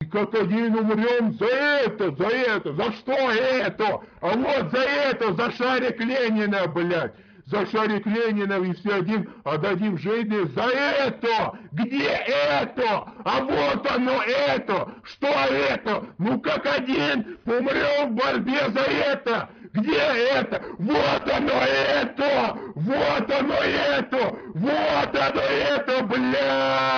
как один умрем за это, за что это? А вот за это, за шарик Ленина, блядь. За шарик Ленина и все отдадим жизни за это! Где это? А вот оно это! Что это? Ну как один умрем в борьбе за это! Где это? Вот оно это! Вот оно это! Вот оно это, блядь!